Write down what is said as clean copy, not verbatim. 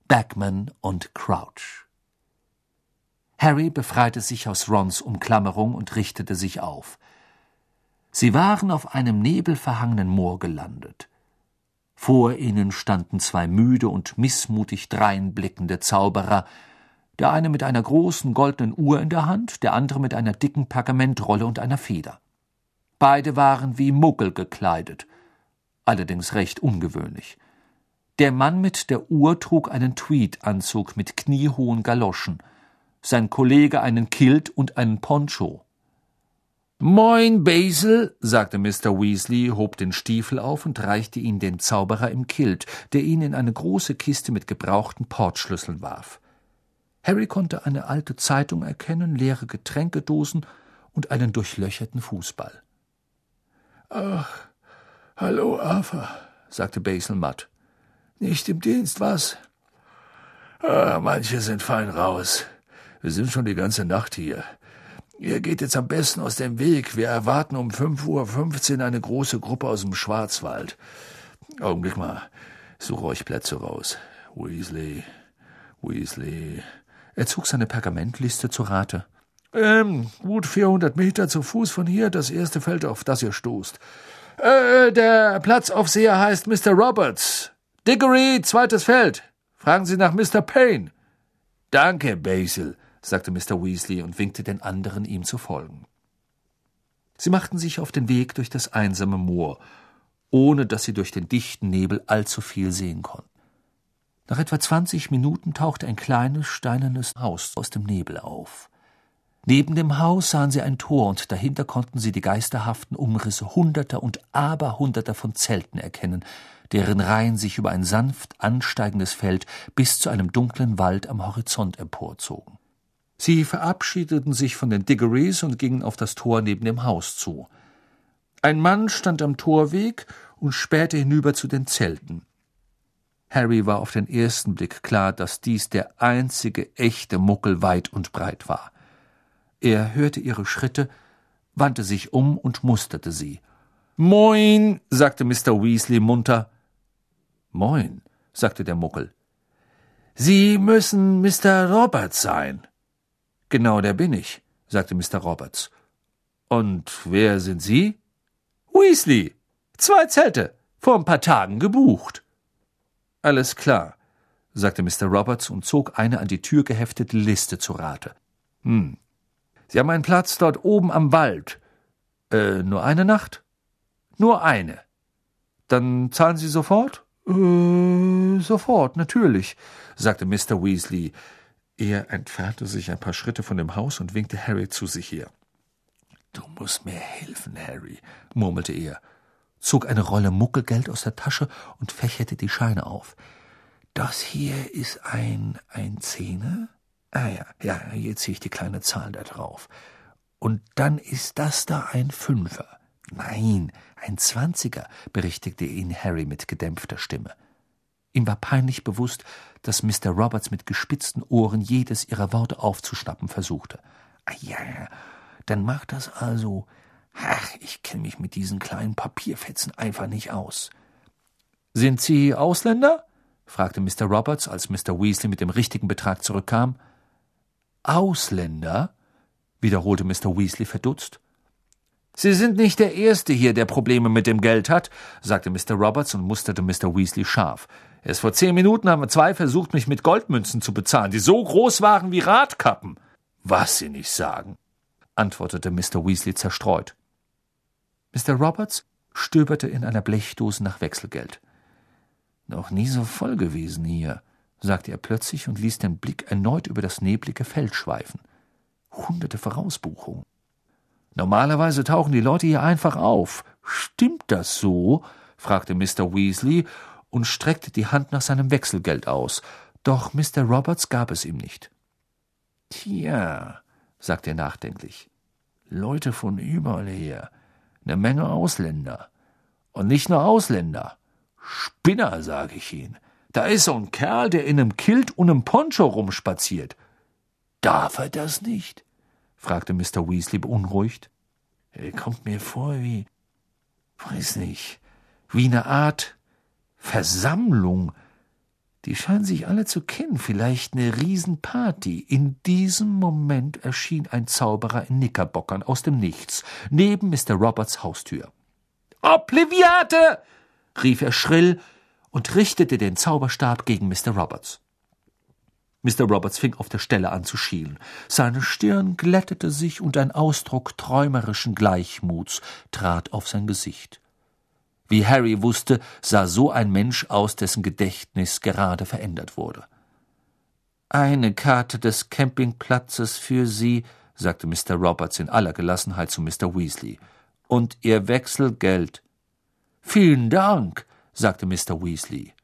Bagman und Crouch. Harry befreite sich aus Rons Umklammerung und richtete sich auf. Sie waren auf einem nebelverhangenen Moor gelandet. Vor ihnen standen zwei müde und missmutig dreinblickende Zauberer, der eine mit einer großen goldenen Uhr in der Hand, der andere mit einer dicken Pergamentrolle und einer Feder. Beide waren wie Muggel gekleidet, allerdings recht ungewöhnlich. Der Mann mit der Uhr trug einen Tweedanzug mit kniehohen Galoschen, sein Kollege einen Kilt und einen Poncho. »Moin, Basil«, sagte Mr. Weasley, hob den Stiefel auf und reichte ihn den Zauberer im Kilt, der ihn in eine große Kiste mit gebrauchten Portschlüsseln warf. Harry konnte eine alte Zeitung erkennen, leere Getränkedosen und einen durchlöcherten Fußball. »Ach, hallo, Arthur«, sagte Basil matt. »Nicht im Dienst, was?« »Manche sind fein raus. Wir sind schon die ganze Nacht hier. Ihr geht jetzt am besten aus dem Weg. Wir erwarten um 5:15 Uhr eine große Gruppe aus dem Schwarzwald. Augenblick mal, suche euch Plätze raus. Weasley. Er zog seine Pergamentliste zu Rate. Gut 400 Meter zu Fuß von hier, das erste Feld, auf das ihr stoßt. Der Platzaufseher heißt Mr. Roberts. Diggory, zweites Feld. Fragen Sie nach Mr. Payne. »Danke, Basil«, sagte Mr. Weasley und winkte den anderen, ihm zu folgen. Sie machten sich auf den Weg durch das einsame Moor, ohne dass sie durch den dichten Nebel allzu viel sehen konnten. Nach etwa 20 Minuten tauchte ein kleines, steinernes Haus aus dem Nebel auf. Neben dem Haus sahen sie ein Tor, und dahinter konnten sie die geisterhaften Umrisse Hunderter und Aberhunderter von Zelten erkennen, deren Reihen sich über ein sanft ansteigendes Feld bis zu einem dunklen Wald am Horizont emporzogen. Sie verabschiedeten sich von den Diggorys und gingen auf das Tor neben dem Haus zu. Ein Mann stand am Torweg und spähte hinüber zu den Zelten. Harry war auf den ersten Blick klar, dass dies der einzige echte Muggel weit und breit war. Er hörte ihre Schritte, wandte sich um und musterte sie. »Moin«, sagte Mr. Weasley munter. »Moin«, sagte der Muggel. »Sie müssen Mr. Roberts sein.« »Genau, der bin ich«, sagte Mr. Roberts. »Und wer sind Sie?« »Weasley. 2 Zelte, vor ein paar Tagen gebucht.« »Alles klar«, sagte Mr. Roberts und zog eine an die Tür geheftete Liste zu Rate. »Sie haben einen Platz dort oben am Wald. Nur eine Nacht?« »Nur eine.« »Dann zahlen Sie sofort?« »Sofort, natürlich«, sagte Mr. Weasley. Er entfernte sich ein paar Schritte von dem Haus und winkte Harry zu sich her. »Du musst mir helfen, Harry«, murmelte er, zog eine Rolle Muggelgeld aus der Tasche und fächerte die Scheine auf. »Das hier ist ein Zehner? Ja, jetzt sehe ich die kleine Zahl da drauf. Und dann ist das da ein Fünfer. Nein, ein 20er«, berichtigte ihn Harry mit gedämpfter Stimme. Ihm war peinlich bewusst, dass Mr. Roberts mit gespitzten Ohren jedes ihrer Worte aufzuschnappen versuchte. »Ja, dann macht das also. Ach, ich kenne mich mit diesen kleinen Papierfetzen einfach nicht aus.« »Sind Sie Ausländer?« fragte Mr. Roberts, als Mr. Weasley mit dem richtigen Betrag zurückkam. »Ausländer?« wiederholte Mr. Weasley verdutzt. »Sie sind nicht der Erste hier, der Probleme mit dem Geld hat«, sagte Mr. Roberts und musterte Mr. Weasley scharf. »Erst vor 10 Minuten haben 2 versucht, mich mit Goldmünzen zu bezahlen, die so groß waren wie Radkappen.« »Was Sie nicht sagen«, antwortete Mr. Weasley zerstreut. Mr. Roberts stöberte in einer Blechdose nach Wechselgeld. »Noch nie so voll gewesen hier«, sagte er plötzlich und ließ den Blick erneut über das neblige Feld schweifen. Hunderte Vorausbuchungen. »Normalerweise tauchen die Leute hier einfach auf. Stimmt das so?« fragte Mr. Weasley und streckte die Hand nach seinem Wechselgeld aus. Doch Mr. Roberts gab es ihm nicht. »Tja«, sagte er nachdenklich, »Leute von überall her, 'ne Menge Ausländer. Und nicht nur Ausländer. Spinner, sag ich Ihnen. Da ist so ein Kerl, der in 'nem Kilt und 'nem Poncho rumspaziert.« »Darf er das nicht?« fragte Mr. Weasley beunruhigt. »Er kommt mir vor wie, weiß nicht, wie 'ne Art Versammlung. Die scheinen sich alle zu kennen, vielleicht eine Riesenparty. In diesem Moment erschien ein Zauberer in Knickerbockern aus dem Nichts, neben Mr. Roberts Haustür. »Obliviate!« rief er schrill und richtete den Zauberstab gegen Mr. Roberts. Mr. Roberts fing auf der Stelle an zu schielen. Seine Stirn glättete sich und ein Ausdruck träumerischen Gleichmuts trat auf sein Gesicht. Wie Harry wusste, sah so ein Mensch aus, dessen Gedächtnis gerade verändert wurde. »Eine Karte des Campingplatzes für Sie«, sagte Mr. Roberts in aller Gelassenheit zu Mr. Weasley. »Und Ihr Wechselgeld.« »Vielen Dank«, sagte Mr. Weasley.